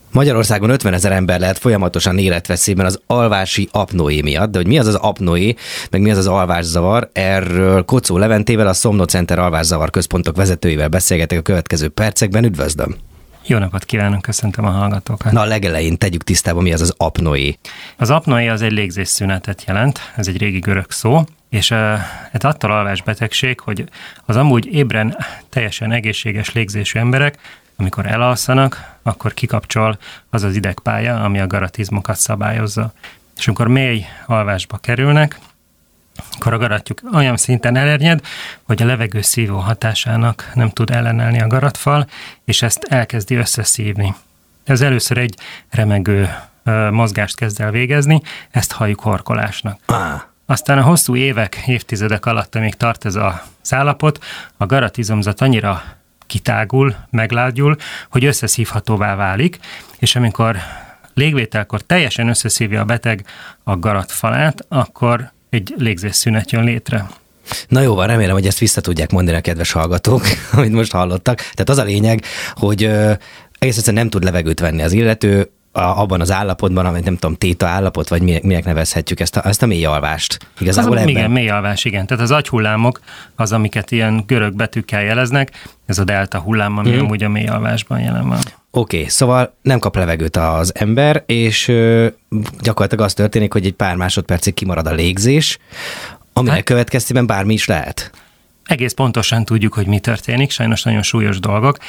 Magyarországon 50 000 ember lehet folyamatosan életveszélyben az alvási apnoé miatt, de hogy mi az apnoé, meg mi az alvászavar, erről Kocó Leventével, a Somno Center alvászavar központok vezetőivel beszélgetek a következő percekben. Üdvözlöm! Jó napot kívánok, köszöntöm a hallgatókat! Na, a legelején tegyük tisztába, mi az apnoé. Az apnoé az egy légzésszünetet jelent, ez egy régi görög szó, és ez attól alvásbetegség, hogy az amúgy ébren teljesen egészséges légzésű emberek, amikor elalszanak, akkor kikapcsol az az idegpálya, ami a garatizmokat szabályozza. És amikor mély alvásba kerülnek, akkor a garatjuk olyan szinten elernyed, hogy a levegő szívó hatásának nem tud ellenállni a garatfal, és ezt elkezdi összeszívni. Ez először egy remegő mozgást kezd el végezni, ezt halljuk horkolásnak. Aztán a hosszú évek, évtizedek alatt, amíg tart ez az állapot, a garatizomzat annyira kitágul, meglágyul, hogy összeszívhatóvá válik, és amikor légvételkor teljesen összeszívja a beteg a garatfalát, akkor egy légzésszünet jön létre. Na jó van, remélem, hogy ezt vissza tudják mondani a kedves hallgatók, amit most hallottak. Tehát az a lényeg, hogy egész egyszerűen nem tud levegőt venni az illető, abban az állapotban, amit nem tudom, téta állapot, vagy minek nevezhetjük ezt a mély alvást. Igazából igen, mély alvás, igen. Tehát az agyhullámok, az, amiket ilyen görög betűkkel jeleznek, ez a delta hullám, ami amúgy a mély alvásban jelen van. Oké, szóval nem kap levegőt az ember, és gyakorlatilag az történik, hogy egy pár másodpercig kimarad a légzés, aminek következtében bármi is lehet. Egész pontosan tudjuk, hogy mi történik, sajnos nagyon súlyos dolgok.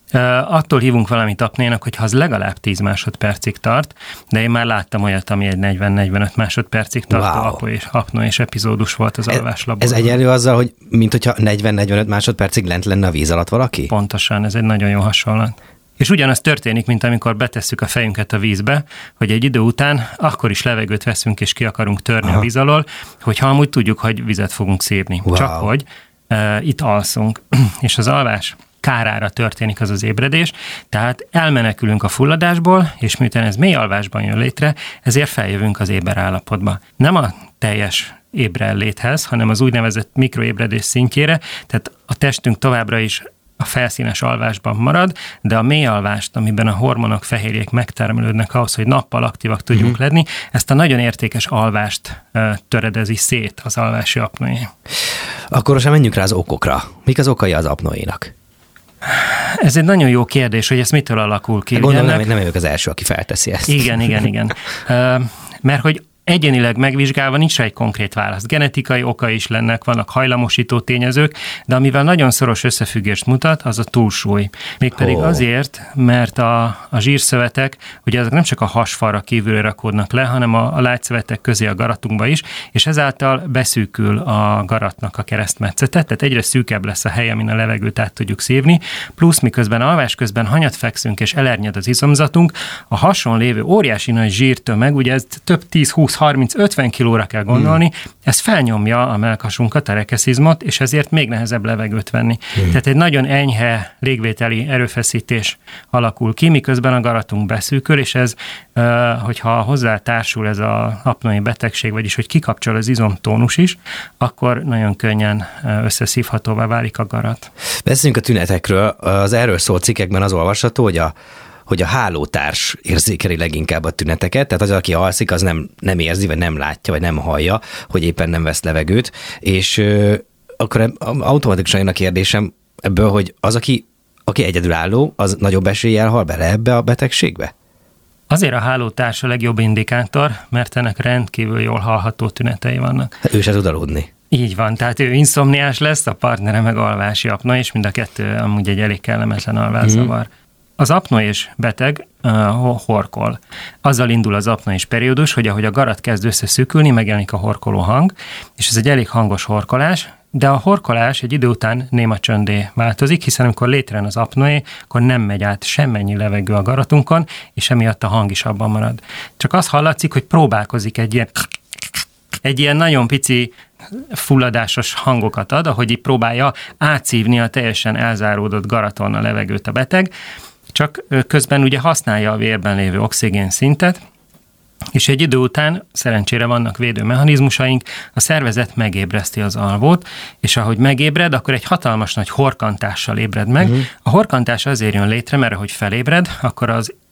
Attól hívunk valamit apnénak, hogyha az legalább 10 másodpercig tart, de én már láttam olyat, ami egy 40-45 másodpercig tartó apnoé és epizódus volt az alváslabban. Ez egyenlő azzal, hogy mint hogyha 40-45 másodpercig lent lenne a víz alatt valaki? Pontosan, ez egy nagyon jó hasonlat. És ugyanaz történik, mint amikor betesszük a fejünket a vízbe, hogy egy idő után akkor is levegőt veszünk és ki akarunk törni a víz alól, hogyha amúgy tudjuk, hogy vizet fogunk szívni. Wow. Csak hogy itt alszunk, és az alvás kárára történik az ébredés, tehát elmenekülünk a fulladásból, és miután ez mély alvásban jön létre, ezért feljövünk az éber állapotba. Nem a teljes ébrenléthez, hanem az úgynevezett mikroébredés szintjére, tehát a testünk továbbra is a felszínes alvásban marad, de a mély alvást, amiben a hormonok, fehérjék megtermelődnek ahhoz, hogy nappal aktívak tudjunk lenni, ezt a nagyon értékes alvást töredezi szét az alvási apnoé. Akkor most menjünk rá az okokra. Mik az okai az apnoénak? Ez egy nagyon jó kérdés, hogy ez mitől alakul ki. Gondolom, nem vagyok az első, aki felteszi ezt. Igen. Mert hogy egyénileg megvizsgálva nincs rá egy konkrét válasz. Genetikai okai is lennek, vannak hajlamosító tényezők, de amivel nagyon szoros összefüggést mutat, az a túlsúly. Mégpedig azért, mert a zsírszövetek, ugye ezek nem csak a hasfalra kívülre rakódnak le, hanem a lágyszövetek közé a garatunkba is, és ezáltal beszűkül a garatnak a keresztmetszete, tehát egyre szűkebb lesz a hely, amin a levegőt át tudjuk szívni, plusz miközben alvás közben hanyat fekszünk és elernyed az izomzatunk, a hason lévő óriási nagy zsírtömeg, ugye ez több 10-20-30-50 kilóra kell gondolni, ez felnyomja a mellkasunkat, a rekeszizmot, és ezért még nehezebb levegőt venni. Tehát egy nagyon enyhe légvételi erőfeszítés alakul ki, miközben a garatunk beszűkül, és ez, hogyha hozzá társul ez az apnoé betegség, vagyis hogy kikapcsol az izomtónus is, akkor nagyon könnyen összeszívhatóvá válik a garat. Beszéljünk a tünetekről. Az erről szól cikkekben az olvasható, hogy a hálótárs érzékeli leginkább a tüneteket, tehát az, aki alszik, az nem érzi, vagy nem látja, vagy nem hallja, hogy éppen nem vesz levegőt, és akkor automatikusan jön a kérdésem ebből, hogy az, aki egyedülálló, az nagyobb eséllyel hal bele ebbe a betegségbe? Azért a hálótárs a legjobb indikátor, mert ennek rendkívül jól hallható tünetei vannak. Ő se tud aludni. Így van, tehát ő inszomniás lesz, a partnere meg alvási apnoé, és mind a kettő amúgy egy elég kellemetlen alvászavar. Az apnoés beteg horkol. Azzal indul az apnoés periódus, hogy ahogy a garat kezd összeszűkülni, megjelenik a horkoló hang, és ez egy elég hangos horkolás, de a horkolás egy idő után néma csönddé változik, hiszen amikor létrejön az apnoé, akkor nem megy át semmennyi levegő a garatunkon, és emiatt a hang is abban marad. Csak az hallatszik, hogy próbálkozik egy ilyen nagyon pici fulladásos hangokat ad, ahogy így próbálja átszívni a teljesen elzáródott garaton a levegőt a beteg, csak közben ugye használja a vérben lévő oxigén szintet, és egy idő után, szerencsére vannak védőmechanizmusaink, a szervezet megébreszti az alvót, és ahogy megébred, akkor egy hatalmas nagy horkantással ébred meg. A horkantás azért jön létre, mert ahogy felébred, akkor az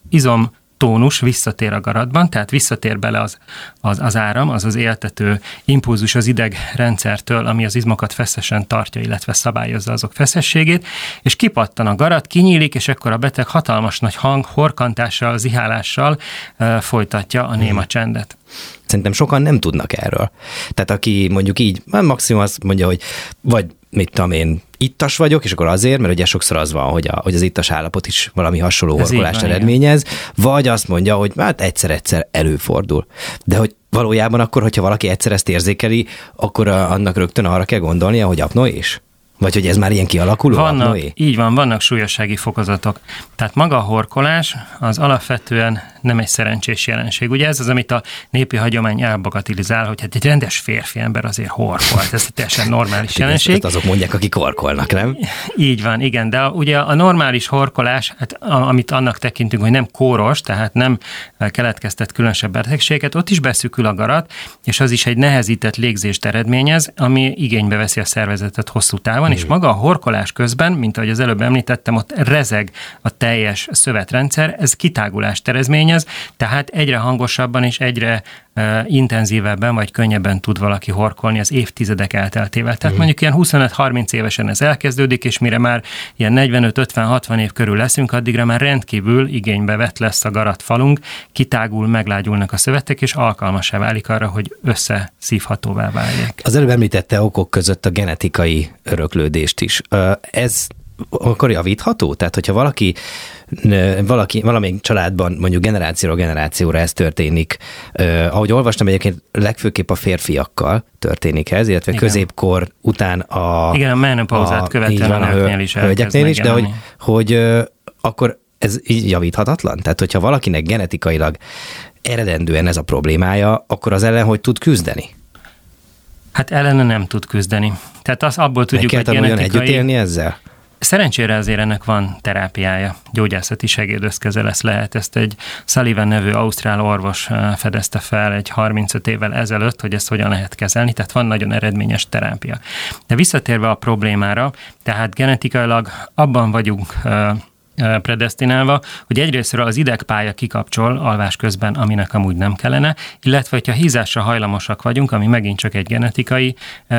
izom tónus visszatér a garatban, tehát visszatér bele az áram, az éltető impulzus az idegrendszertől, ami az izmokat feszesen tartja, illetve szabályozza azok feszességét, és kipattan a garat, kinyílik, és akkor a beteg hatalmas nagy horkantással, zihálással folytatja a néma csendet. Szerintem sokan nem tudnak erről. Tehát aki mondjuk így, maximum azt mondja, hogy vagy mit tudom én, ittas vagyok, és akkor azért, mert ugye sokszor az van, hogy az ittas állapot is valami hasonló horkolást eredményez, vagy azt mondja, hogy hát egyszer-egyszer előfordul. De hogy valójában akkor, hogyha valaki egyszer ezt érzékeli, akkor annak rögtön arra kell gondolnia, hogy apnoé is? Vagy hogy ez már ilyen kialakuló apnoé? Így van, vannak súlyossági fokozatok. Tehát maga a horkolás az alapvetően nem egy szerencsés jelenség. Ugye ez az, amit a népi hagyomány elbagatilizál, hogy hát egy rendes férfi ember azért horkol. Ez egy teljesen normális jelenség. Ezt azok mondják, akik horkolnak, nem? Így van, igen. De ugye a normális horkolás, hát, amit annak tekintünk, hogy nem kóros, tehát nem keletkeztet különösebb betegséget, ott is beszűkül a garat, és az is egy nehezített légzést eredményez, ami igénybe veszi a szervezetet hosszú távon, és maga a horkolás közben, mint ahogy az előbb említettem, ott rezeg a teljes szövetrendszer, ez kitágulást eredményez, tehát egyre hangosabban és egyre intenzívebben vagy könnyebben tud valaki horkolni az évtizedek elteltével. Tehát mondjuk ilyen 25-30 évesen ez elkezdődik, és mire már ilyen 45-50-60 év körül leszünk, addigra már rendkívül igénybe vett lesz a garatfalunk, kitágul, meglágyulnak a szövetek, és alkalmassá válik arra, hogy összeszívhatóvá váljék. Az előbb említette okok között a genetikai öröklődést is. Ez akkor javítható? Tehát, hogyha valamelyik családban mondjuk generációról generációra ez történik, ahogy olvastam, egyébként legfőképp a férfiakkal történik ez, illetve igen. Középkor után a menopauzát követően a nőknél is hölgyeknél is, de hogy akkor ez így javíthatatlan? Tehát, hogyha valakinek genetikailag eredendően ez a problémája, akkor az ellen hogy tud küzdeni? Hát ellene nem tud küzdeni. Tehát azt abból tudjuk, hogy genetikai... együtt élni ezzel? Szerencsére azért ennek van terápiája, gyógyászati segédeszköze lehet. Ezt egy Sullivan nevű ausztrál orvos fedezte fel egy 35 évvel ezelőtt, hogy ezt hogyan lehet kezelni, tehát van nagyon eredményes terápia. De visszatérve a problémára, tehát genetikailag abban vagyunk predesztinálva, hogy egyrésztről az idegpálya kikapcsol alvás közben, aminek amúgy nem kellene, illetve hogyha hízásra hajlamosak vagyunk, ami megint csak egy genetikai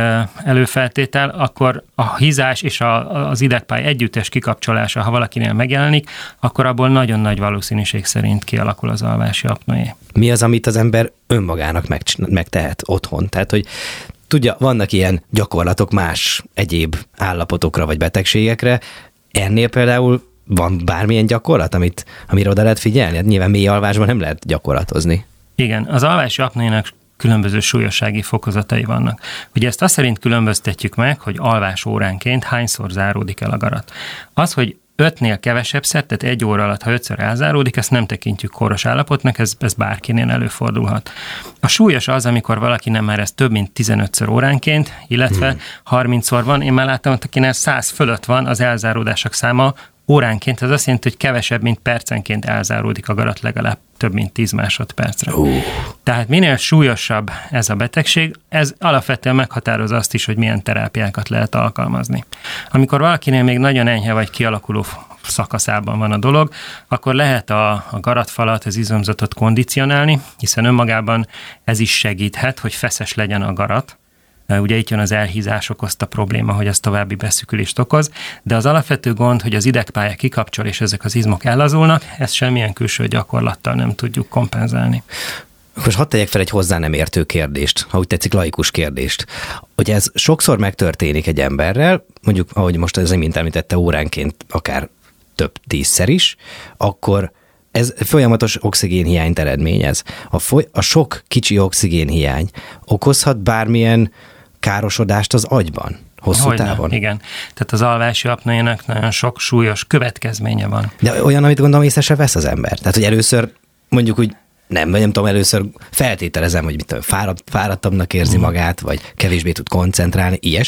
előfeltétel, akkor a hízás és az idegpálya együttes kikapcsolása, ha valakinél megjelenik, akkor abból nagyon nagy valószínűség szerint kialakul az alvási apnoé. Mi az, amit az ember önmagának megtehet otthon? Tehát, hogy tudja, vannak ilyen gyakorlatok más egyéb állapotokra vagy betegségekre, ennél például van bármilyen gyakorlat, amire oda lehet figyelni? Hát nyilván mély alvásban nem lehet gyakorlatozni. Igen, az alvási apnoénak különböző súlyossági fokozatai vannak. Ugye ezt azt szerint különböztetjük meg, hogy alvás óránként hányszor záródik el a garat. Az, hogy 5-nél kevesebb-szer, tehát 1 óra alatt, ha 5-ször elzáródik, ezt nem tekintjük kóros állapotnak, ez bárkinél előfordulhat. A súlyos az, amikor valakinek már ez több mint 15-ször óránként, illetve 30-szor van. Én már láttam, hogy akinek 100 fölött van az elzáródások száma óránként, ez azt jelenti, hogy kevesebb, mint percenként elzáródik a garat legalább több mint 10 másodpercre. Tehát minél súlyosabb ez a betegség, ez alapvetően meghatározza azt is, hogy milyen terápiákat lehet alkalmazni. Amikor valakinél még nagyon enyhe vagy kialakuló szakaszában van a dolog, akkor lehet a garatfalat, az izomzatot kondicionálni, hiszen önmagában ez is segíthet, hogy feszes legyen a garat. Ugye itt jön az elhízás okozta probléma, hogy az további beszűkülést okoz, de az alapvető gond, hogy az idegpálya kikapcsol, és ezek az izmok ellazulnak, ezt semmilyen külső gyakorlattal nem tudjuk kompenzálni. Most hadd tegyek fel egy hozzá nem értő kérdést, ha úgy tetszik, laikus kérdést. Hogy ez sokszor megtörténik egy emberrel, mondjuk, ahogy most az imént említette, óránként akár több 10-szer is, akkor ez folyamatos oxigénhiányt eredményez. A sok kicsi oxigénhiány okozhat bármilyen károsodást az agyban hosszú távon? Igen. Tehát az alvási apnoénak nagyon sok súlyos következménye van. De olyan, amit gondolom észre se vesz az ember. Tehát, hogy először mondjuk úgy nem tudom, először feltételezem, hogy fáradtabbnak érzi magát, vagy kevésbé tud koncentrálni, ilyesmi?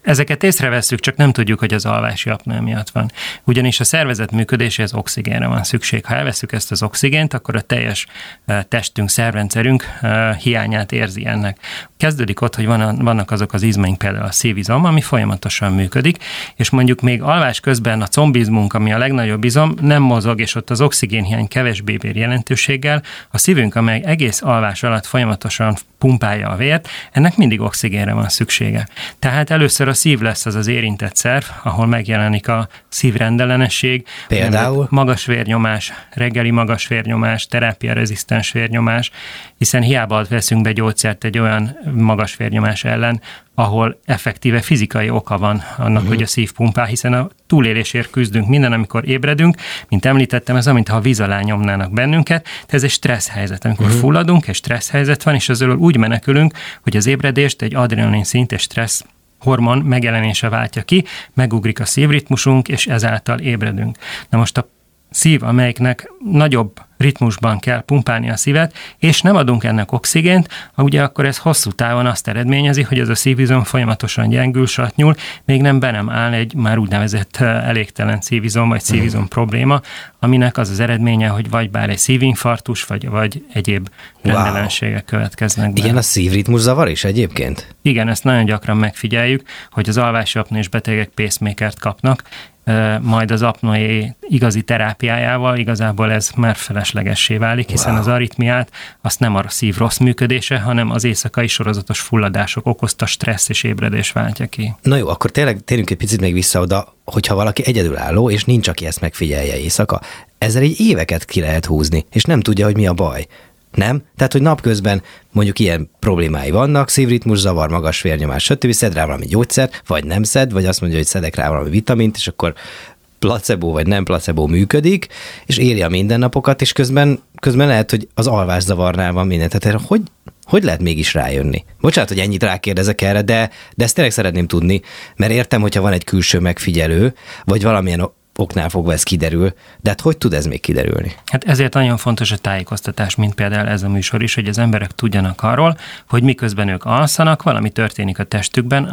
Ezeket észrevesszük, csak nem tudjuk, hogy az alvási apnea miatt van. Ugyanis a szervezet működéséhez oxigénre van szükség. Ha elveszük ezt az oxigént, akkor a teljes testünk, szervrendszerünk hiányát érzi ennek. Kezdődik ott, hogy vannak azok az izmaink, például a szívizom, ami folyamatosan működik, és mondjuk még alvás közben a combizmunk, ami a legnagyobb izom, nem mozog, és ott az oxigénhiány kevésbé bír jelentőséggel. A szívünk, amely egész alvás alatt folyamatosan pumpálja a vért, ennek mindig oxigénre van szüksége. Tehát először a szív lesz az érintett szerv, ahol megjelenik a szívrendellenesség, például magas vérnyomás, reggeli magas vérnyomás, terápiarezisztens vérnyomás, hiszen hiába veszünk be gyógyszert egy olyan magas vérnyomás ellen, ahol effektíve fizikai oka van annak, hogy a szív pumpál, hiszen a túlélésért küzdünk minden, amikor ébredünk. Mint említettem, ez amint ha a víz alá nyomnának bennünket, de ez egy stressz helyzet. Amikor fulladunk, egy stressz helyzet van, és azról úgy menekülünk, hogy az ébredést egy adrenalin szint, egy stressz hormon megjelenése váltja ki, megugrik a szívritmusunk, és ezáltal ébredünk. Na most a szív, amelyiknek nagyobb ritmusban kell pumpálni a szívet, és nem adunk ennek oxigént, ugye akkor ez hosszú távon azt eredményezi, hogy ez a szívizom folyamatosan gyengül, satnyul, még nem áll egy már úgynevezett elégtelen szívizom, vagy szívizom probléma, aminek az az eredménye, hogy vagy bár egy szívinfarktus, vagy egyéb rendellenségek következnek be. Igen, a szívritmus zavar is egyébként? Igen, ezt nagyon gyakran megfigyeljük, hogy az alvási apnés betegek pacemakert kapnak, majd az apnoé igazi terápiájával igazából ez már feleslegessé válik, hiszen az aritmiát azt nem a szív rossz működése, hanem az éjszakai sorozatos fulladások okozta stressz és ébredés váltja ki. Na jó, akkor tényleg térjünk egy picit még vissza oda, hogyha valaki egyedülálló, és nincs, aki ezt megfigyelje éjszaka, ezzel így éveket ki lehet húzni, és nem tudja, hogy mi a baj. Nem? Tehát, hogy napközben mondjuk ilyen problémái vannak, szívritmus zavar, magas vérnyomás, stb. Szed rá valami gyógyszert, vagy nem szed, vagy azt mondja, hogy szedek rá valami vitamint, és akkor placebo vagy nem placebo működik, és éli a mindennapokat, és közben lehet, hogy az alvászavarnál van minden. Tehát hogy lehet mégis rájönni? Bocsánat, hogy ennyit rákérdezek erre, de ezt tényleg szeretném tudni, mert értem, hogyha van egy külső megfigyelő, vagy valamilyen oknál fogva ez kiderül, de hát hogy tud ez még kiderülni? Hát ezért nagyon fontos a tájékoztatás, mint például ez a műsor is, hogy az emberek tudjanak arról, hogy miközben ők alszanak, valami történik a testükben,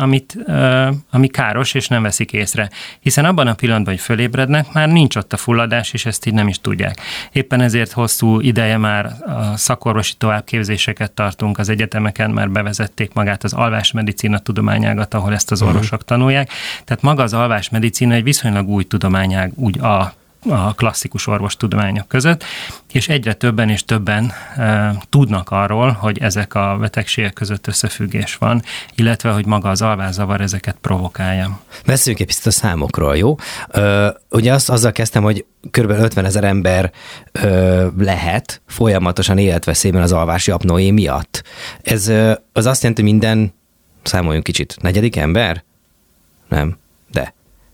ami káros, és nem veszik észre. Hiszen abban a pillanatban, hogy fölébrednek, már nincs ott a fulladás, és ezt így nem is tudják. Éppen ezért hosszú ideje már a szakorvosi továbbképzéseket tartunk, az egyetemeken már bevezették magát az alvásmedicina tudományágat, ahol ezt az orvosok tanulják. Tehát maga az alvásmedicina egy viszonylag új tudományág, úgy a klasszikus orvostudományok között, és egyre többen és többen tudnak arról, hogy ezek a betegségek között összefüggés van, illetve, hogy maga az alvászavar ezeket provokálja. Beszéljünk egy picit a számokról, jó? Ugye azzal kezdtem, hogy kb. 50 000 ember lehet folyamatosan életveszélyben az alvási apnoé miatt. Ez az azt jelenti, hogy minden, számoljunk kicsit, 4. ember? Nem, de...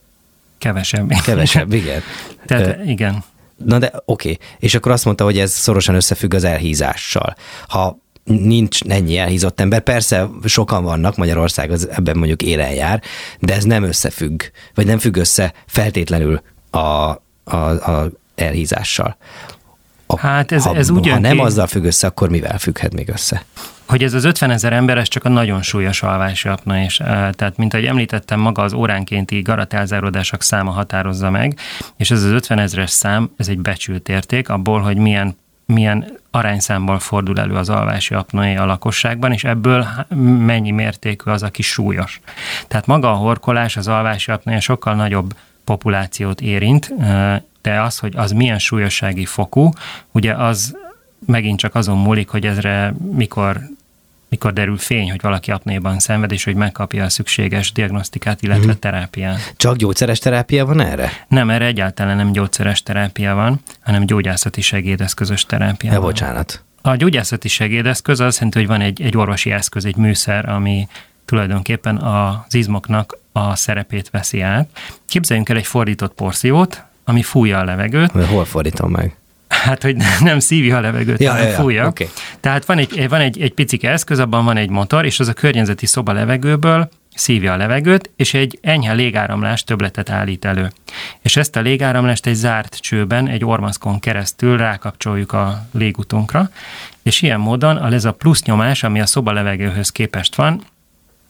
Kevesebb, igen. Tehát igen. Na de oké. És akkor azt mondta, hogy ez szorosan összefügg az elhízással. Ha nincs ennyi elhízott ember, persze sokan vannak, Magyarország az ebben mondjuk élen jár, de ez nem összefügg, vagy nem függ össze feltétlenül a elhízássssal. Hát ez ha nem azzal függ össze, akkor mivel függhet még össze? Hogy ez az 50 000 ember, ez csak a nagyon súlyos alvási apnea, és tehát, mint ahogy említettem, maga az óránkénti garadelzáródások száma határozza meg, és ez az 50 000-es szám, ez egy becsült érték abból, hogy milyen arányszámból fordul elő az alvási apnoé a lakosságban, és ebből mennyi mértékű az, aki súlyos. Tehát maga a horkolás, az alvási apnoé sokkal nagyobb populációt érint, de az, hogy az milyen súlyossági fokú, ugye az megint csak azon múlik, hogy ezre mikor derül fény, hogy valaki apnéban szenved, és hogy megkapja a szükséges diagnosztikát, illetve terápiát. Csak gyógyszeres terápia van erre? Nem, erre egyáltalán nem gyógyszeres terápia van, hanem gyógyászati segédeszközös terápia van. Bocsánat. A gyógyászati segédeszköz azt jelenti, hogy van egy orvosi eszköz, egy műszer, ami tulajdonképpen az izmoknak a szerepét veszi át. Képzeljünk el egy fordított porszívót, ami fújja a levegőt. Hol fordítom meg? Hát, hogy nem szívja a levegőt, hanem fújja. Okay. Tehát van egy picike eszköz, abban van egy motor, és az a környezeti szoba levegőből szívja a levegőt, és egy enyhe légáramlás többletet állít elő. És ezt a légáramlást egy zárt csőben, egy ormaszkon keresztül rákapcsoljuk a légutunkra, és ilyen módon ez a plusz nyomás, ami a szoba levegőhöz képest van,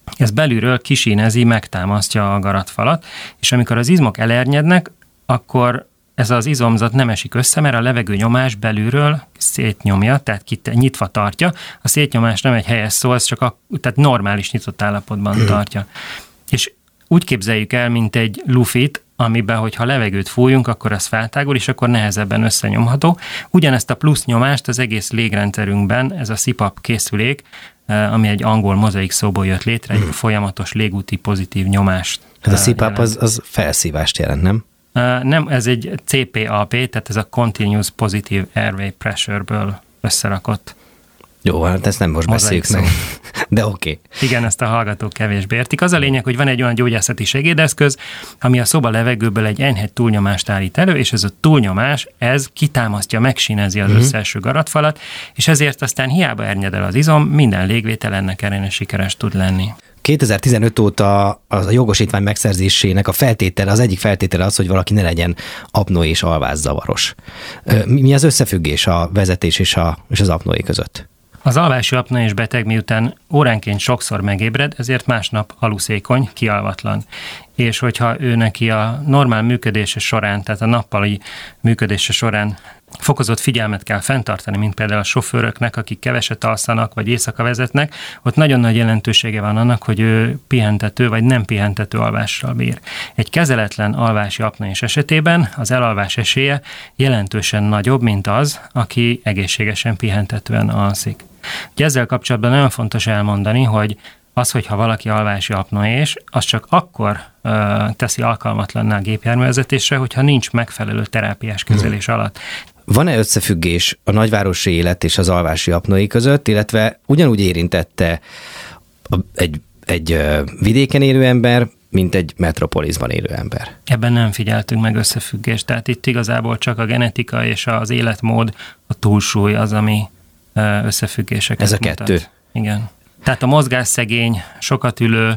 ez belülről kisínezi, megtámasztja a garatfalat, és amikor az izmok elernyednek, akkor ez az izomzat nem esik össze, mert a levegő nyomás belülről szétnyomja, tehát nyitva tartja. A szétnyomás nem egy helyes szó, ez csak tehát normális nyitott állapotban tartja. És úgy képzeljük el, mint egy lufit, amiben, hogyha levegőt fújunk, akkor az feltágul, és akkor nehezebben összenyomható. Ugyanezt a plusz nyomást az egész légrendszerünkben, ez a CPAP készülék, ami egy angol mozaik szóból jött létre, egy folyamatos légúti pozitív nyomást. Ez a CPAP az felszívást jelent, nem? Nem, ez egy CPAP, tehát ez a Continuous Positive Airway Pressure-ből összerakott. Jó, hát ezt nem most beszéljük meg, de oké. Igen, ezt a hallgatók kevésbé értik. Az a lényeg, hogy van egy olyan gyógyászati segédeszköz, ami a szoba levegőből egy enyhe túlnyomást állít elő, és ez a túlnyomás, ez kitámasztja, megsínezi az összeeső garatfalat, és ezért aztán hiába ernyed el az izom, minden légvétel ennek ellenére sikeres tud lenni. 2015 óta a jogosítvány megszerzésének a feltétele, az egyik feltétele az, hogy valaki ne legyen apnoé és alvászavaros. Mi az összefüggés a vezetés és az apnoé között? Az alvási apnoés beteg miután óránként sokszor megébred, ezért másnap aluszékony, kialvatlan. És hogyha ő neki a normál működése során, tehát a nappali működése során fokozott figyelmet kell fenntartani, mint például a sofőröknek, akik keveset alszanak, vagy éjszaka vezetnek, ott nagyon nagy jelentősége van annak, hogy ő pihentető, vagy nem pihentető alvással bír. Egy kezeletlen alvási apnoés esetében az elalvás esélye jelentősen nagyobb, mint az, aki egészségesen pihentetően alszik. Ugye ezzel kapcsolatban nagyon fontos elmondani, hogy az, hogyha valaki alvási apnoés, az csak akkor teszi alkalmatlanná a gépjárművezetésre, hogyha nincs megfelelő terápiás kezelés alatt. Van-e összefüggés a nagyvárosi élet és az alvási apnoé között, illetve ugyanúgy érintette egy vidéken élő ember, mint egy metropoliszban élő ember? Ebben nem figyeltünk meg összefüggést, tehát itt igazából csak a genetika és az életmód, a túlsúly az, ami összefüggéseket mutat. Ez a kettő? Igen. Tehát a mozgásszegény, sokat ülő,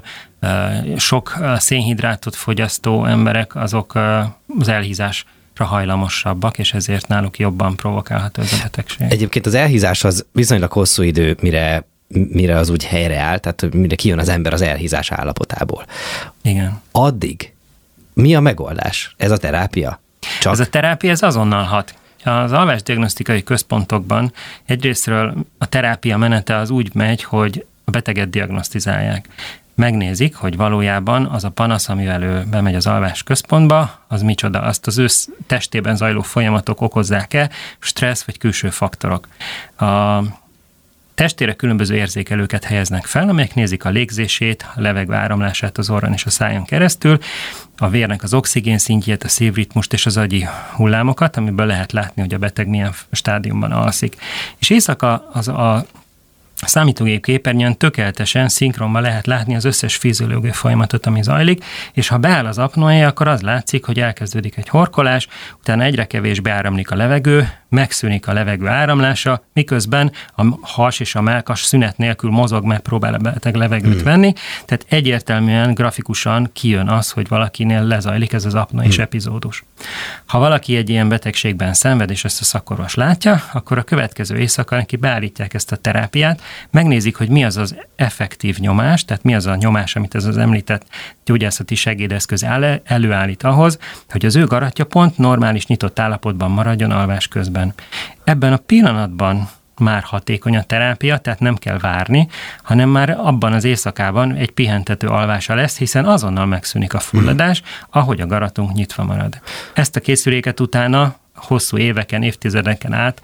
sok szénhidrátot fogyasztó emberek, azok az elhízásra hajlamosabbak, és ezért náluk jobban provokálható ez a betegség. Egyébként az elhízás az viszonylag hosszú idő, mire az úgy helyreáll, tehát mire kijön az ember az elhízás állapotából. Igen. Addig mi a megoldás? Ez a terápia? Csak? Ez a terápia, ez azonnal hat. Az alvásdiagnosztikai központokban egyrésztről a terápia menete az úgy megy, hogy a beteget diagnosztizálják. Megnézik, hogy valójában az a panasz, amivel ő bemegy az alvás központba, az micsoda, azt az ő testében zajló folyamatok okozzák-e, stressz vagy külső faktorok. A testére különböző érzékelőket helyeznek fel, amelyek nézik a légzését, a levegő áramlását az orron és a szájon keresztül, a vérnek az oxigén szintjét, a szívritmust és az agyi hullámokat, amiből lehet látni, hogy a beteg milyen stádiumban alszik. És éjszaka a számítógép képernyőn tökéletesen szinkronban lehet látni az összes fiziológiai folyamatot, ami zajlik, és ha beáll az apnoé, akkor az látszik, hogy elkezdődik egy horkolás, utána egyre kevésbé áramlik a levegő, megszűnik a levegő áramlása, miközben a has és a mellkas szünet nélkül mozog, megpróbál a beteg levegőt venni, tehát egyértelműen, grafikusan kijön az, hogy valakinél lezajlik ez az apnoés epizódus. Ha valaki egy ilyen betegségben szenved, és ezt a szakorvos látja, akkor a következő éjszaka neki beállítják ezt a terápiát, megnézik, hogy mi az az effektív nyomás, tehát mi az a nyomás, amit ez az említett gyógyászati segédeszköz előállít ahhoz, hogy az ő garatja pont normális nyitott állapotban maradjon alvás közben. Ebben a pillanatban már hatékony a terápia, tehát nem kell várni, hanem már abban az éjszakában egy pihentető alvása lesz, hiszen azonnal megszűnik a fulladás, ahogy a garatunk nyitva marad. Ezt a készüléket utána hosszú éveken, évtizedeken át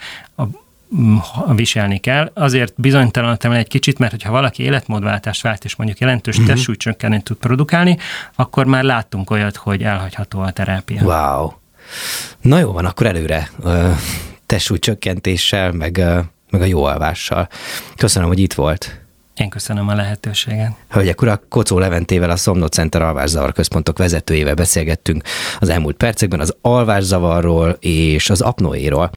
viselni kell. Azért bizonytalanodtam el egy kicsit, mert hogyha valaki életmódváltást vált, és mondjuk jelentős testsúlycsökkenést tud produkálni, akkor már láttunk olyat, hogy elhagyható a terápia. Wow! Na jó van, akkor előre testsúlycsökkentéssel, meg a jó alvással. Köszönöm, hogy itt volt. Én köszönöm a lehetőséget. Hölgyek, urak, Kocó Leventével, a Somnot Center alvászavar központok vezetőjével beszélgettünk az elmúlt percekben az alvászavarról és az apnoéról.